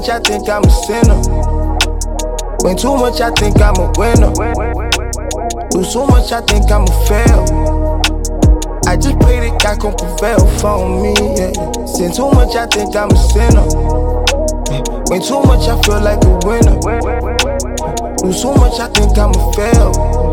much, I think I'm a sinner. Win too much, I think I'm a winner. Lose so much, I think I'ma fail. I just pray that God gon' prevail for me, yeah. Sin too much, I think I'm a sinner. Win too much, I feel like a winner. Lose so much, I think I'ma fail.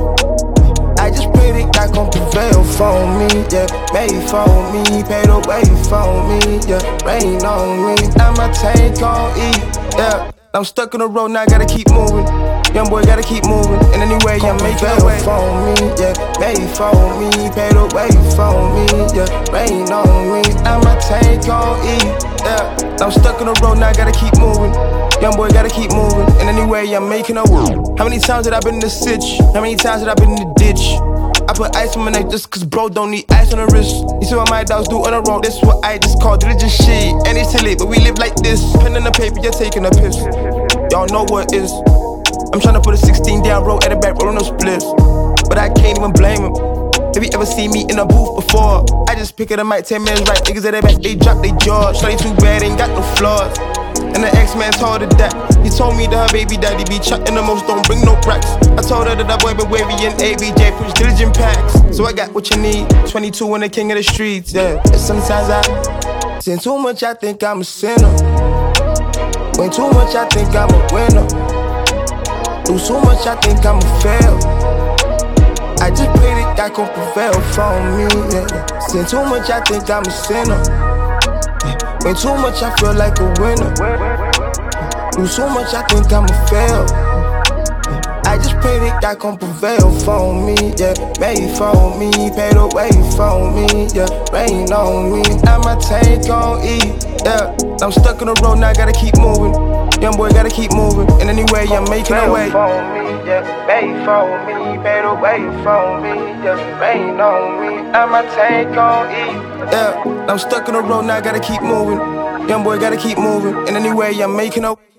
I just pray that God gon' prevail for me, yeah. Made for me, paid the way for me, yeah. Rain on me, now my tank gon' eat, yeah. I'm stuck on the road, now I gotta keep moving. Young boy gotta keep moving, and anyway I'm making a way for me, yeah. Made for me, paid the way for me, yeah. Rain on me, now my tank gon' eat, yeah. I'm stuck on the road, now I gotta keep moving. Young boy gotta keep moving, and anyway I'm making a way. How many times have I been in the sitch? How many times have I been in the ditch? I put ice on my neck just cause bro don't need ice on the wrist. You see what my dogs do on the road, this what I just call diligent shit. And it's too late, but we live like this. Pen in the paper, you're taking a piss. Y'all know what is. I'm tryna put a 16 down road at the back, rolling those splits. But I can't even blame him. Have you ever seen me in a booth before? I just pick it up, mic 10 minutes right. Niggas at the back, they drop their jaws. Shawty too bad, ain't got no flaws. And the ex-man told her that. He told me that her baby daddy be chatting the most, don't bring no cracks. I told her that that boy been wavy and ABJ, push diligent packs. So I got what you need, 22 and the king of the streets, yeah. And sometimes I sin too much, I think I'm a sinner. Win too much, I think I'm a winner. Lose too much, I think I'ma fail. I just pray that God gon' prevail for me, yeah. Sin too much, I think I'm a sinner. Win too much, I feel like a winner. Lose too much, I think I'ma fail. I just pray that God gon' prevail for me, yeah. Made for me, paid the way for me, yeah. Rain on me, now my tank gon' eat, yeah. I'm stuck on the road, now I gotta keep moving. Young boy gotta keep moving, and anyway I'm making a way. For me, yeah. Made for me, paid the way for me, yeah. Rain on me, now my tank gon' eat, yeah. I'm stuck on the road, now I gotta keep moving. Young boy gotta keep moving, and anyway I'm making a way.